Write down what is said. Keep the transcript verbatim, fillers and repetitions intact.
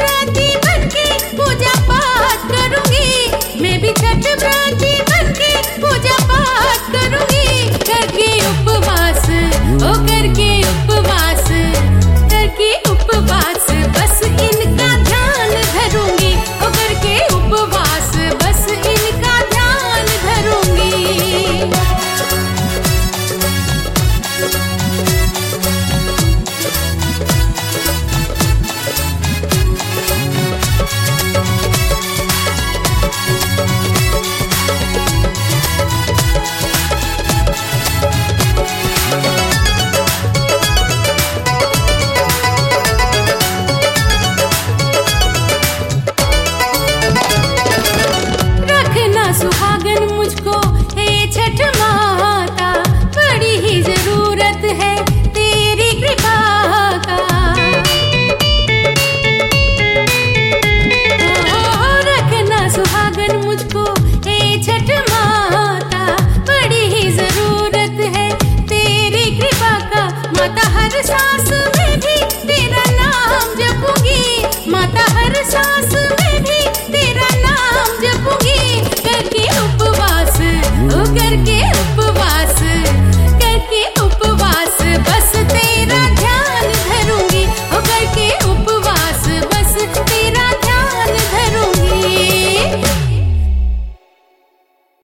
व्रती बनके पूजा पाठ करूंगी, मैं भी छठ व्रती बनके पूजा पाठ करूंगी। करके उपवास, ओ करके उपवास, करके उपवास बस इनका ध्यान धरूंगी, ओ करके उपवास बस इनका ध्यान धरूंगी। सुहागन मुझको हे छठ माता, बड़ी ही जरूरत है तेरी कृपा का। ओ रखना सुहागन मुझको हे छठ माता, बड़ी ही जरूरत है तेरी कृपा का। माता हर सांस में भी तेरा नाम जपूंगी, माता हर सांस